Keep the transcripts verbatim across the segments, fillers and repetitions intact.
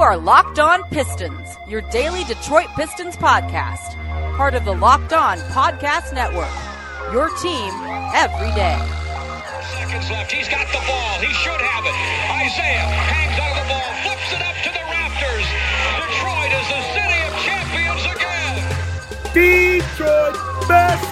are Locked On Pistons, your daily Detroit Pistons podcast. Part of the Locked On Podcast Network, your team every day. Seconds left. He's got the ball. He should have it. Isaiah hangs on the ball, flips it up to the rafters. Detroit is the city of champions again. Detroit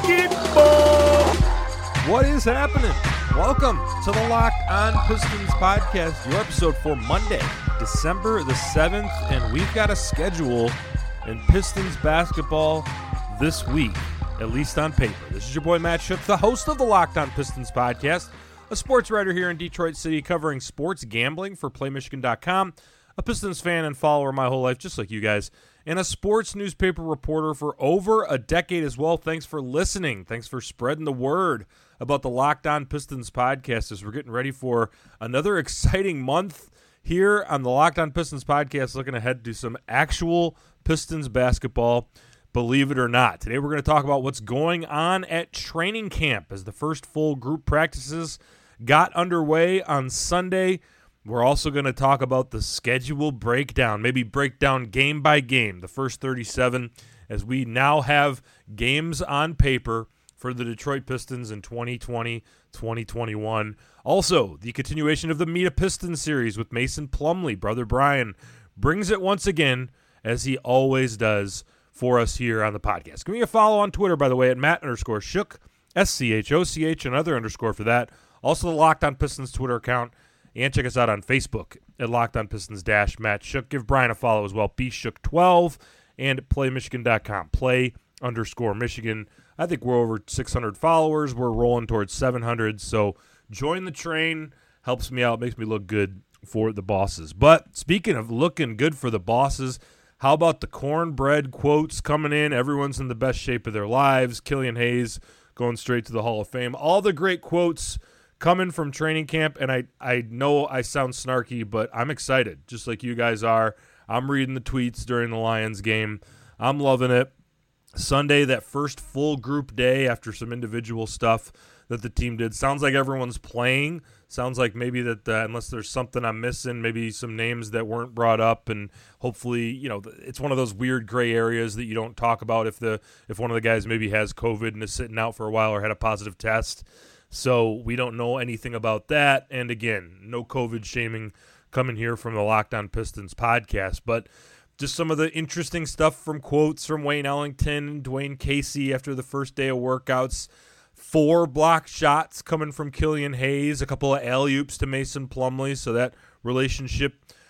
basketball. What is happening? Welcome to the Locked On Pistons podcast, your episode for Monday, December the seventh, and we've got a schedule in Pistons basketball this week, at least on paper. This is your boy Matt Shook, the host of the Locked On Pistons podcast, a sports writer here in Detroit City covering sports gambling for Play Michigan dot com, a Pistons fan and follower my whole life, just like you guys, and a sports newspaper reporter for over a decade as well. Thanks for listening. Thanks for spreading the word about the Locked On Pistons podcast as we're getting ready for another exciting month here on the Locked On Pistons podcast, looking ahead to some actual Pistons basketball, believe it or not. Today we're going to talk about what's going on at training camp as the first full group practices got underway on Sunday. We're also going to talk about the schedule breakdown, maybe break down game by game, the first thirty-seven, as we now have games on paper for the Detroit Pistons in twenty twenty, twenty twenty-one. Also, the continuation of the Meet a Pistons series with Mason Plumlee. Brother Brian brings it once again, as he always does for us here on the podcast. Give me a follow on Twitter, by the way, at Matt underscore Shook, S C H O C H, another underscore for that. Also, the Locked On Pistons Twitter account. And check us out on Facebook at Locked On Pistons dash Matt Shook. Give Brian a follow as well, B Shook twelve, and Play Michigan dot com. Play underscore Michigan. I think we're over six hundred followers. We're rolling towards seven hundred, so join the train. Helps me out, makes me look good for the bosses. But speaking of looking good for the bosses, how about the cornbread quotes coming in? Everyone's in the best shape of their lives. Killian Hayes going straight to the Hall of Fame. All the great quotes coming from training camp, and I, I know I sound snarky, but I'm excited, just like you guys are. I'm reading the tweets during the Lions game. I'm loving it. Sunday, that first full group day after some individual stuff that the team did. Sounds like everyone's playing. Sounds like maybe that uh, unless there's something I'm missing, maybe some names that weren't brought up, and hopefully, you know, it's one of those weird gray areas that you don't talk about if the if one of the guys maybe has COVID and is sitting out for a while or had a positive test. So we don't know anything about that. And again, no COVID shaming coming here from the Locked On Pistons podcast, but just some of the interesting stuff from quotes from Wayne Ellington and Dwayne Casey after the first day of workouts. Four block shots coming from Killian Hayes, a couple of alley-oops to Mason Plumlee, so that relationship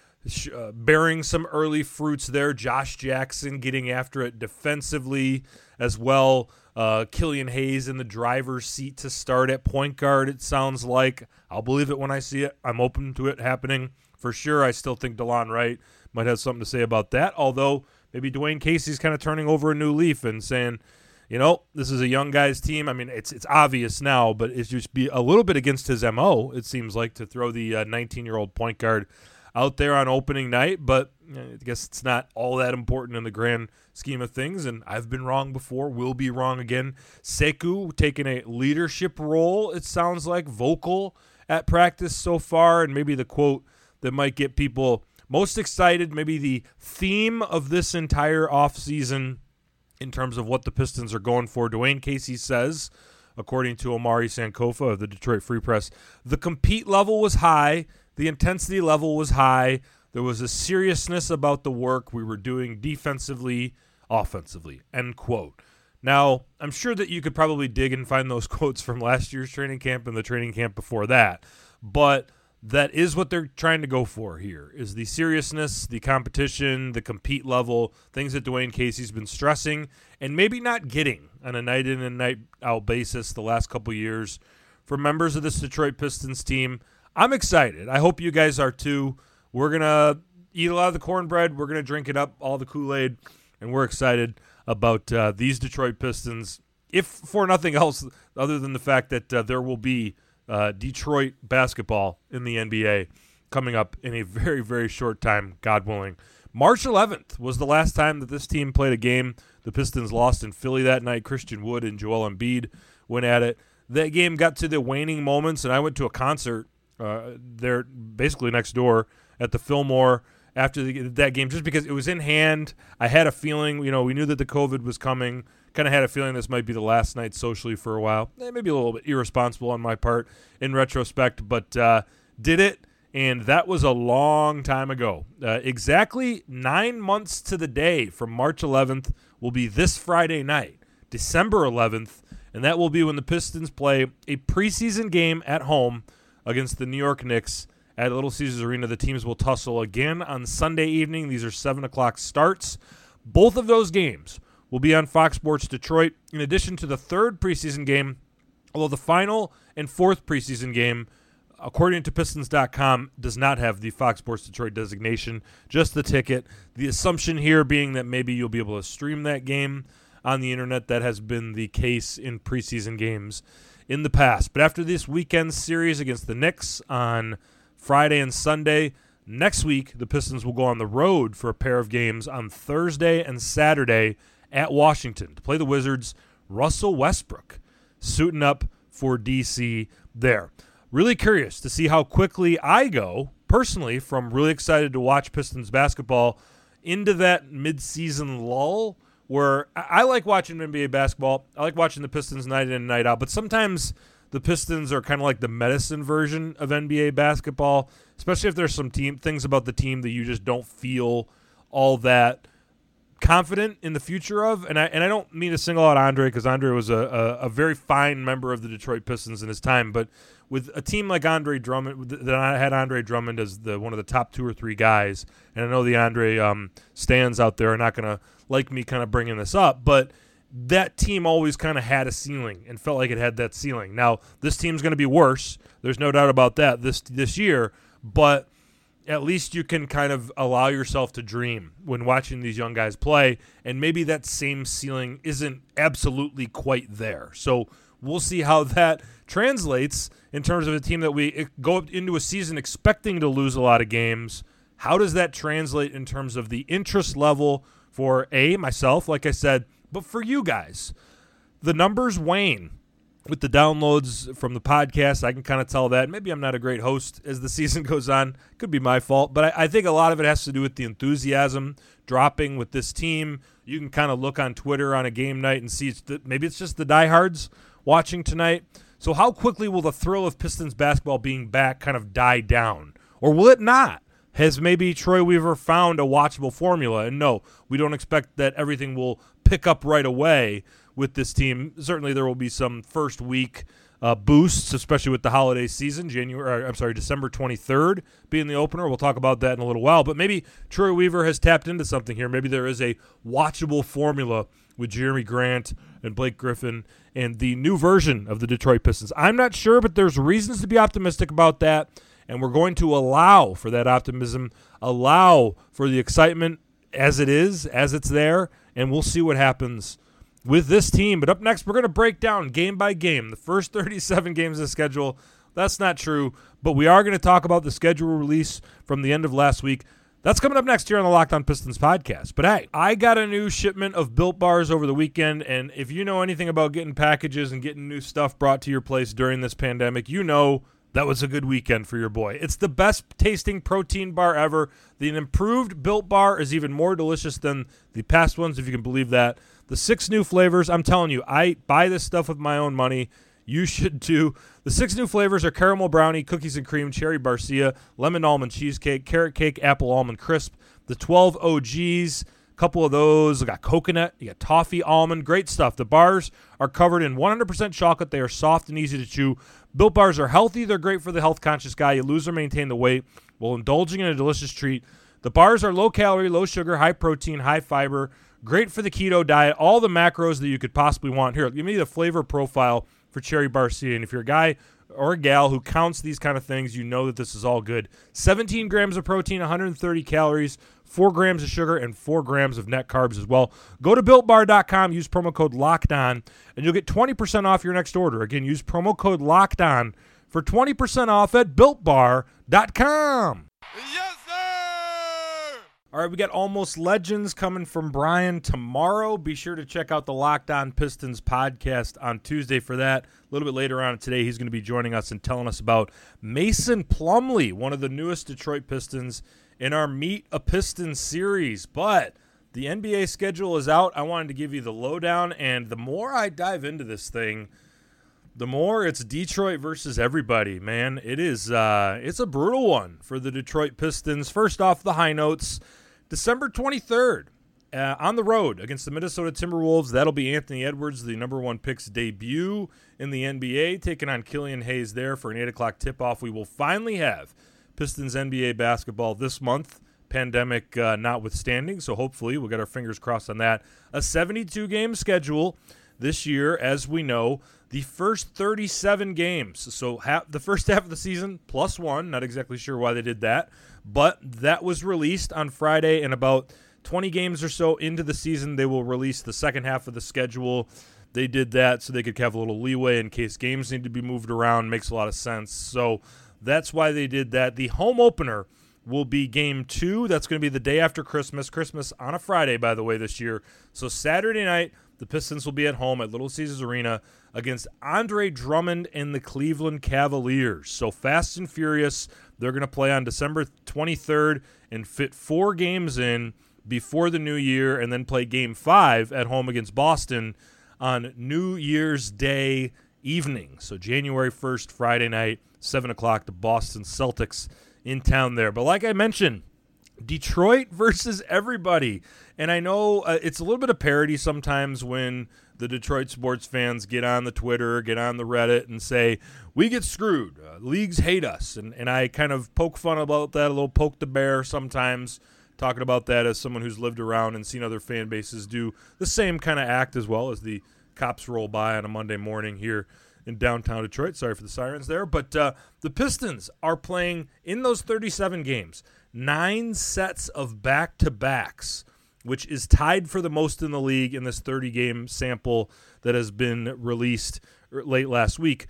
uh, bearing some early fruits there. Josh Jackson getting after it defensively as well. Uh, Killian Hayes in the driver's seat to start at point guard, it sounds like. I'll believe it when I see it. I'm open to it happening for sure. I still think DeLon Wright might have something to say about that, although maybe Dwayne Casey's kind of turning over a new leaf and saying, you know, this is a young guy's team. I mean, it's it's obvious now, but it's just be a little bit against his M O, it seems like, to throw the uh, nineteen-year-old point guard out there on opening night, but I guess it's not all that important in the grand scheme of things, and I've been wrong before, will be wrong again. Sekou taking a leadership role, it sounds like, vocal at practice so far, and maybe the quote that might get people most excited, maybe the theme of this entire offseason in terms of what the Pistons are going for. Dwayne Casey says, according to Omari Sankofa of the Detroit Free Press, the compete level was high, the intensity level was high, there was a seriousness about the work we were doing defensively, offensively, end quote. Now, I'm sure that you could probably dig and find those quotes from last year's training camp and the training camp before that, but that is what they're trying to go for here, is the seriousness, the competition, the compete level, things that Dwayne Casey's been stressing and maybe not getting on a night in and night out basis the last couple years for members of this Detroit Pistons team. I'm excited. I hope you guys are too. We're going to eat a lot of the cornbread. We're going to drink it up, all the Kool-Aid, and we're excited about uh, these Detroit Pistons, if for nothing else other than the fact that uh, there will be uh, Detroit basketball in the N B A coming up in a very, very short time, God willing. March eleventh was the last time that this team played a game. The Pistons lost in Philly that night. Christian Wood and Joel Embiid went at it. That game got to the waning moments, and I went to a concert uh, there basically next door at the Fillmore, after the, that game, just because it was in hand. I had a feeling, you know, we knew that the COVID was coming. Kind of had a feeling this might be the last night socially for a while. Eh, maybe a little bit irresponsible on my part in retrospect, but uh, did it, and that was a long time ago. Uh, exactly nine months to the day from March eleventh will be this Friday night, December eleventh, and that will be when the Pistons play a preseason game at home against the New York Knicks at Little Caesars Arena. The teams will tussle again on Sunday evening. These are seven o'clock starts. Both of those games will be on Fox Sports Detroit, in addition to the third preseason game, although the final and fourth preseason game, according to Pistons dot com, does not have the Fox Sports Detroit designation, just the ticket. The assumption here being that maybe you'll be able to stream that game on the internet. That has been the case in preseason games in the past. But after this weekend series against the Knicks on Friday and Sunday, next week the Pistons will go on the road for a pair of games on Thursday and Saturday at Washington to play the Wizards. Russell Westbrook suiting up for D C there. Really curious to see how quickly I go, personally, from really excited to watch Pistons basketball into that midseason lull where I, I like watching N B A basketball. I like watching the Pistons night in and night out, but sometimes the Pistons are kind of like the medicine version of N B A basketball, especially if there's some team things about the team that you just don't feel all that confident in the future of. And I and I don't mean to single out Andre, because Andre was a, a, a very fine member of the Detroit Pistons in his time, but with a team like Andre Drummond, that I had Andre Drummond as the one of the top two or three guys, and I know the Andre um, stands out there are not going to like me kind of bringing this up, but that team always kind of had a ceiling and felt like it had that ceiling. Now, this team's going to be worse. There's no doubt about that this this year, but at least you can kind of allow yourself to dream when watching these young guys play, and maybe that same ceiling isn't absolutely quite there. So we'll see how that translates in terms of a team that we go into a season expecting to lose a lot of games. How does that translate in terms of the interest level for, A, myself, like I said, but for you guys? The numbers wane with the downloads from the podcast. I can kind of tell that. Maybe I'm not a great host as the season goes on. Could be my fault. But I, I think a lot of it has to do with the enthusiasm dropping with this team. You can kind of look on Twitter on a game night and see it's the, maybe it's just the diehards watching tonight. So how quickly will the thrill of Pistons basketball being back kind of die down? Or will it not? Has maybe Troy Weaver found a watchable formula? And no, we don't expect that everything will pick up right away with this team. Certainly there will be some first week uh, boosts, especially with the holiday season. January, or, I'm sorry, December twenty-third being the opener. We'll talk about that in a little while. But maybe Troy Weaver has tapped into something here. Maybe there is a watchable formula with Jeremy Grant and Blake Griffin and the new version of the Detroit Pistons. I'm not sure, but there's reasons to be optimistic about that. And we're going to allow for that optimism, allow for the excitement as it is, as it's there, and we'll see what happens with this team. But up next, we're going to break down game by game the first thirty-seven games of the schedule. That's not true, but we are going to talk about the schedule release from the end of last week. That's coming up next here on the Locked On Pistons podcast. But hey, I got a new shipment of Built Bars over the weekend, and if you know anything about getting packages and getting new stuff brought to your place during this pandemic, you know that was a good weekend for your boy. It's the best tasting protein bar ever. The improved Built Bar is even more delicious than the past ones, if you can believe that. The six new flavors, I'm telling you, I buy this stuff with my own money. You should too. The six new flavors are caramel brownie, cookies and cream, cherry barcia, lemon almond cheesecake, carrot cake, apple almond crisp. The twelve O Gs, a couple of those. We got coconut, you got toffee, almond, great stuff. The bars are covered in one hundred percent chocolate. They are soft and easy to chew. Built Bars are healthy. They're great for the health-conscious guy. You lose or maintain the weight while indulging in a delicious treat. The bars are low-calorie, low-sugar, high-protein, high-fiber, great for the keto diet, all the macros that you could possibly want. Here, give me the flavor profile for Cherry Barcia, and if you're a guy or a gal who counts these kind of things, you know that this is all good. seventeen grams of protein, one hundred thirty calories, four grams of sugar, and four grams of net carbs as well. Go to built bar dot com, use promo code LOCKEDON, and you'll get twenty percent off your next order. Again, use promo code LOCKEDON for twenty percent off at built bar dot com. Yes, sir! All right, we got Almost Legends coming from Brian tomorrow. Be sure to check out the Locked On Pistons podcast on Tuesday for that. A little bit later on today, he's going to be joining us and telling us about Mason Plumlee, one of the newest Detroit Pistons in our Meet a Pistons series. But the N B A schedule is out. I wanted to give you the lowdown, and the more I dive into this thing, the more it's Detroit versus everybody, man. It is uh, it's a brutal one for the Detroit Pistons. First off, the high notes, December twenty-third. Uh, on the road against the Minnesota Timberwolves. That'll be Anthony Edwards, the number one pick's debut in the N B A, taking on Killian Hayes there for an eight o'clock tip-off. We will finally have Pistons N B A basketball this month, pandemic uh, notwithstanding, so hopefully we'll get our fingers crossed on that. A seventy-two game schedule this year, as we know. The first thirty-seven games, so half, the first half of the season plus one, not exactly sure why they did that, but that was released on Friday, and about twenty games or so into the season, they will release the second half of the schedule. They did that so they could have a little leeway in case games need to be moved around. Makes a lot of sense. So that's why they did that. The home opener will be game two. That's going to be the day after Christmas. Christmas on a Friday, by the way, this year. So Saturday night, the Pistons will be at home at Little Caesars Arena against Andre Drummond and the Cleveland Cavaliers. So fast and furious. They're going to play on December twenty-third and fit four games in before the new year, and then play game five at home against Boston on New Year's Day evening. So January first, Friday night, seven o'clock, the Boston Celtics in town there. But like I mentioned, Detroit versus everybody. And I know uh, it's a little bit of parody sometimes when the Detroit sports fans get on the Twitter, get on the Reddit, and say, we get screwed. Uh, leagues hate us. And, and I kind of poke fun about that, a little poke the bear sometimes, talking about that as someone who's lived around and seen other fan bases do the same kind of act as well as the cops roll by on a Monday morning here in downtown Detroit. Sorry for the sirens there. But uh, the Pistons are playing in those thirty-seven games, nine sets of back-to-backs, which is tied for the most in the league in this thirty-game sample that has been released late last week.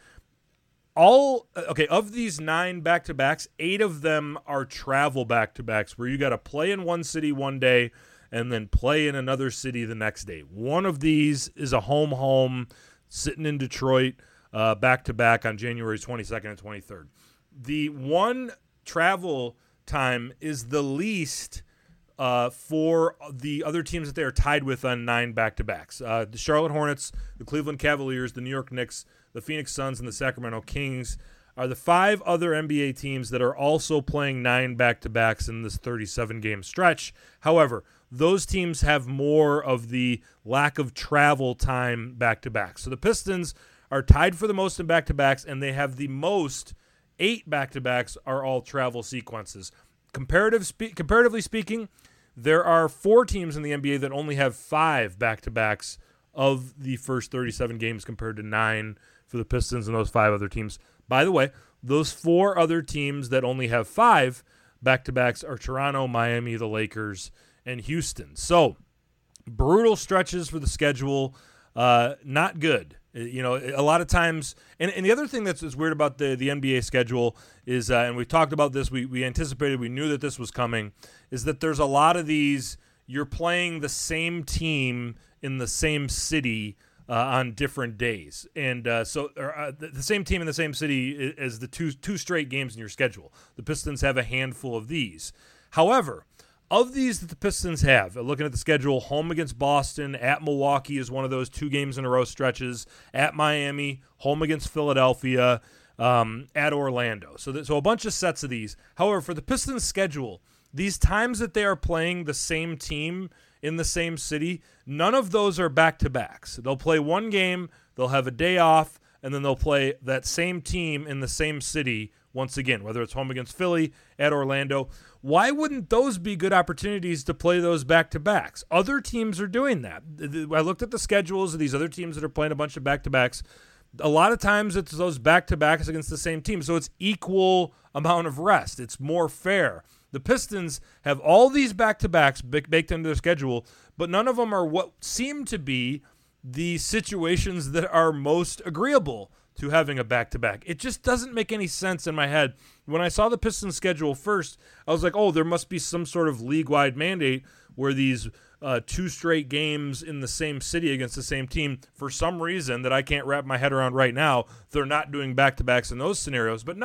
All okay, of these nine back-to-backs, eight of them are travel back-to-backs where you got to play in one city one day and then play in another city the next day. One of these is a home-home sitting in Detroit uh, back-to-back on January twenty-second and twenty-third. The one travel time is the least uh, for the other teams that they are tied with on nine back-to-backs. Uh, the Charlotte Hornets, the Cleveland Cavaliers, the New York Knicks, the Phoenix Suns, and the Sacramento Kings are the five other N B A teams that are also playing nine back-to-backs in this thirty-seven game stretch. However, those teams have more of the lack of travel time back-to-backs. So the Pistons are tied for the most in back-to-backs, and they have the most. Eight back-to-backs are all travel sequences. Comparative spe- comparatively speaking, there are four teams in the N B A that only have five back-to-backs of the first thirty-seven games compared to nine for the Pistons and those five other teams. By the way, those four other teams that only have five back-to-backs are Toronto, Miami, the Lakers, and Houston. So, brutal stretches for the schedule. Uh, not good. You know, a lot of times, and, and the other thing that's, that's weird about the, the N B A schedule is, uh, and we talked about this, we, we anticipated, we knew that this was coming, is that there's a lot of these, you're playing the same team in the same city uh, on different days. And uh, so or, uh, the, the same team in the same city as the two two straight games in your schedule. The Pistons have a handful of these. However, of these that the Pistons have, looking at the schedule, home against Boston, at Milwaukee is one of those two games in a row stretches, at Miami, home against Philadelphia, um, at Orlando. So, that, so a bunch of sets of these. However, for the Pistons schedule, these times that they are playing the same team in the same city, none of those are back-to-backs. They'll play one game, they'll have a day off, and then they'll play that same team in the same city once again, whether it's home against Philly, at Orlando. Why wouldn't those be good opportunities to play those back-to-backs? Other teams are doing that. I looked at the schedules of these other teams that are playing a bunch of back-to-backs. A lot of times it's those back-to-backs against the same team, so it's equal amount of rest. It's more fair. The Pistons have all these back-to-backs baked into their schedule, but none of them are what seem to be the situations that are most agreeable to having a back-to-back. It just doesn't make any sense in my head. When I saw the Pistons schedule first, I was like, oh, there must be some sort of league-wide mandate where these uh, two straight games in the same city against the same team, for some reason that I can't wrap my head around right now, they're not doing back-to-backs in those scenarios. But no,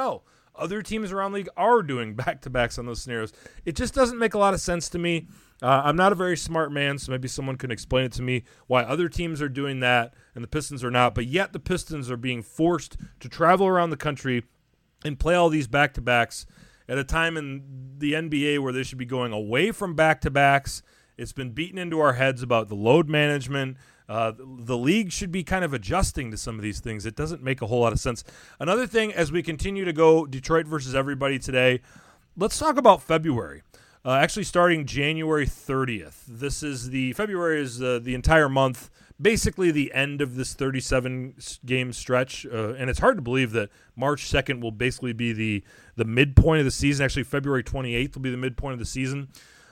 other teams around the league are doing back-to-backs on those scenarios. It just doesn't make a lot of sense to me. Uh, I'm not a very smart man, so maybe someone can explain it to me why other teams are doing that and the Pistons are not, but yet the Pistons are being forced to travel around the country and play all these back-to-backs at a time in the N B A where they should be going away from back-to-backs. It's been beaten into our heads about the load management. Uh, the league should be kind of adjusting to some of these things. It doesn't make a whole lot of sense. Another thing, as we continue to go Detroit versus everybody today, let's talk about February. Uh, actually starting January thirtieth. This is the, February is uh, the entire month, basically the end of this thirty-seven game stretch. Uh, and it's hard to believe that March second will basically be the, the midpoint of the season. Actually, February twenty-eighth will be the midpoint of the season.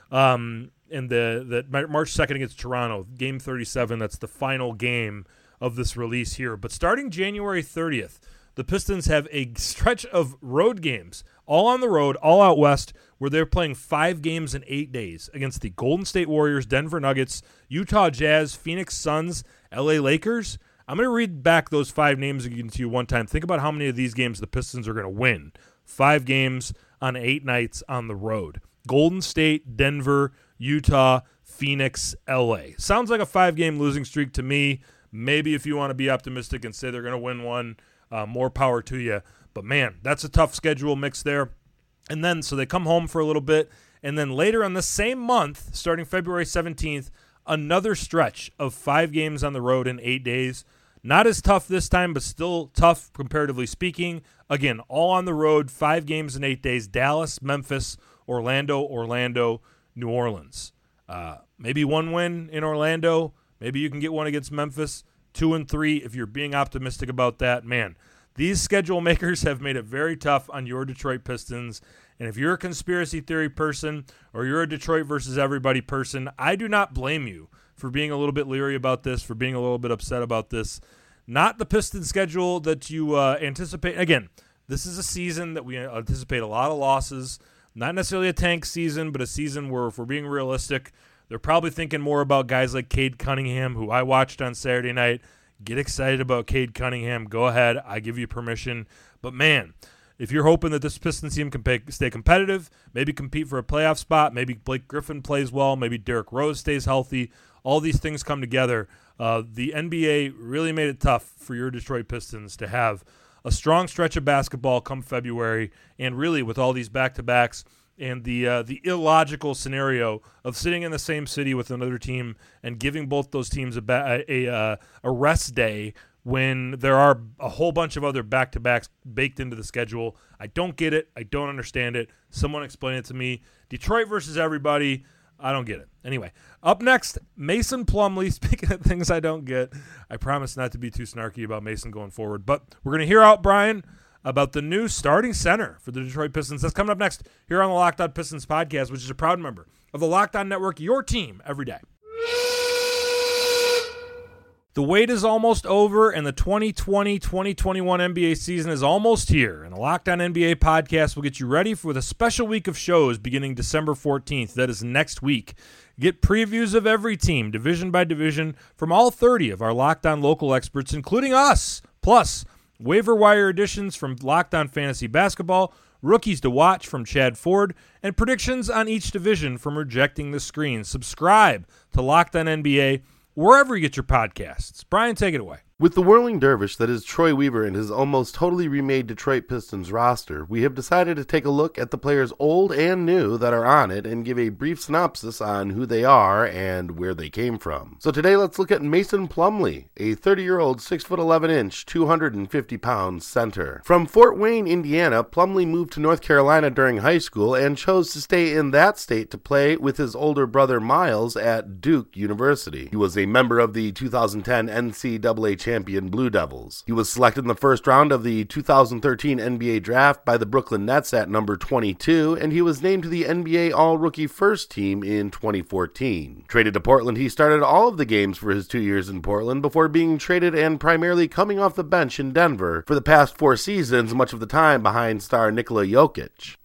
Um, and the, the March second against Toronto, game thirty-seven, that's the final game of this release here. But starting January thirtieth, the Pistons have a stretch of road games, all on the road, all out west, where they're playing five games in eight days against the Golden State Warriors, Denver Nuggets, Utah Jazz, Phoenix Suns, L A Lakers. I'm going to read back those five names again to you one time. Think about how many of these games the Pistons are going to win. Five games on eight nights on the road. Golden State, Denver, Utah, Phoenix, L A. Sounds like a five-game losing streak to me. Maybe if you want to be optimistic and say they're going to win one, uh, more power to you. But, man, that's a tough schedule mix there. And then, so they come home for a little bit, and then later on the same month, starting February seventeenth, another stretch of five games on the road in eight days. Not as tough this time, but still tough comparatively speaking. Again, all on the road, five games in eight days. Dallas, Memphis, Orlando, Orlando, New Orleans. Uh, maybe one win in Orlando. Maybe you can get one against Memphis. Two and three if you're being optimistic about that. Man, these schedule makers have made it very tough on your Detroit Pistons. And if you're a conspiracy theory person or you're a Detroit versus everybody person, I do not blame you for being a little bit leery about this, for being a little bit upset about this. Not the Pistons schedule that you uh, anticipate. Again, this is a season that we anticipate a lot of losses. Not necessarily a tank season, but a season where, if we're being realistic, they're probably thinking more about guys like Cade Cunningham, who I watched on Saturday night. Get excited about Cade Cunningham. Go ahead. I give you permission. But, man, if you're hoping that this Pistons team can pay, stay competitive, maybe compete for a playoff spot, maybe Blake Griffin plays well, maybe Derrick Rose stays healthy, all these things come together. Uh, the N B A really made it tough for your Detroit Pistons to have a strong stretch of basketball come February, and really with all these back-to-backs and the uh, the illogical scenario of sitting in the same city with another team and giving both those teams a ba- a, a, a rest day when there are a whole bunch of other back-to-backs baked into the schedule. I don't get it. I don't understand it. Someone explain it to me. Detroit versus everybody. I don't get it. Anyway, up next, Mason Plumlee. Speaking of things I don't get, I promise not to be too snarky about Mason going forward. But we're going to hear out Brian about the new starting center for the Detroit Pistons. That's coming up next here on the Locked On Pistons podcast, which is a proud member of the Locked On Network, your team every day. The wait is almost over, and the twenty twenty twenty twenty-one N B A season is almost here. And the Locked On N B A podcast will get you ready for the special week of shows beginning December fourteenth. That is next week. Get previews of every team, division by division, from all thirty of our Locked On local experts, including us. Plus, waiver wire editions from Locked On Fantasy Basketball, rookies to watch from Chad Ford, and predictions on each division from Rejecting the Screen. Subscribe to Locked On N B A wherever you get your podcasts. Brian, take it away. With the whirling dervish that is Troy Weaver and his almost totally remade Detroit Pistons roster, we have decided to take a look at the players old and new that are on it and give a brief synopsis on who they are and where they came from. So today let's look at Mason Plumlee, a thirty-year-old six foot eleven inch, two hundred fifty pound center. From Fort Wayne, Indiana, Plumlee moved to North Carolina during high school and chose to stay in that state to play with his older brother Miles at Duke University. He was a member of the two thousand ten N C double A champion Blue Devils. He was selected in the first round of the two thousand thirteen N B A draft by the Brooklyn Nets at number twenty-two, and he was named to the N B A All-Rookie First Team in twenty fourteen. Traded to Portland, he started all of the games for his two years in Portland before being traded and primarily coming off the bench in Denver for the past four seasons, much of the time behind star Nikola Jokic.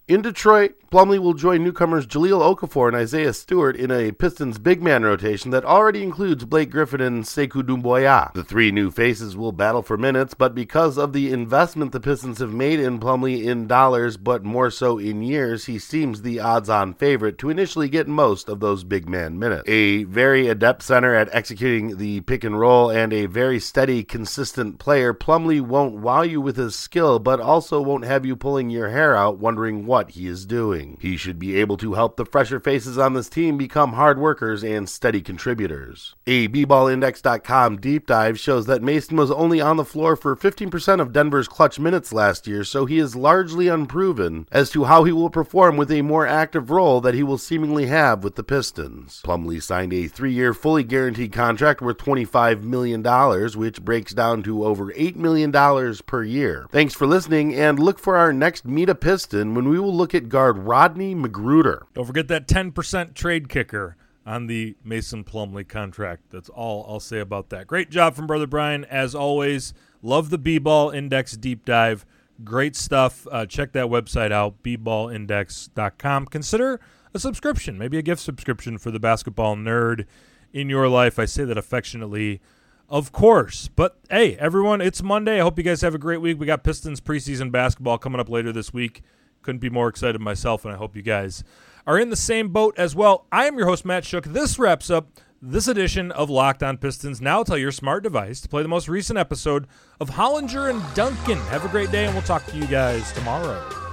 In Detroit, Plumlee will join newcomers Jahlil Okafor and Isaiah Stewart in a Pistons big man rotation that already includes Blake Griffin and Sekou Doumbouya. The three new faces will battle for minutes, but because of the investment the Pistons have made in Plumlee in dollars, but more so in years, he seems the odds-on favorite to initially get most of those big man minutes. A very adept center at executing the pick and roll and a very steady, consistent player, Plumlee won't wow you with his skill, but also won't have you pulling your hair out wondering what he is doing. He should be able to help the fresher faces on this team become hard workers and steady contributors. A B ball index dot com deep dive shows that Mason was only on the floor for fifteen percent of Denver's clutch minutes last year, so he is largely unproven as to how he will perform with a more active role that he will seemingly have with the Pistons. Plumlee signed a three-year fully guaranteed contract worth twenty-five million dollars, which breaks down to over eight million dollars per year. Thanks for listening, and look for our next Meet a Piston when we will look at guard Rodney McGruder. Don't forget that ten percent trade kicker on the Mason Plumlee contract. That's all I'll say about that. Great job from Brother Brian, as always. Love the B-Ball Index deep dive. Great stuff. Uh, check that website out, b ball index dot com. Consider a subscription, maybe a gift subscription for the basketball nerd in your life. I say that affectionately, of course. But, hey, everyone, it's Monday. I hope you guys have a great week. We got Pistons preseason basketball coming up later this week. Couldn't be more excited myself, and I hope you guys are in the same boat as well. I am your host, Matt Shook. This wraps up this edition of Locked On Pistons. Now tell your smart device to play the most recent episode of Hollinger and Duncan. Have a great day, and we'll talk to you guys tomorrow.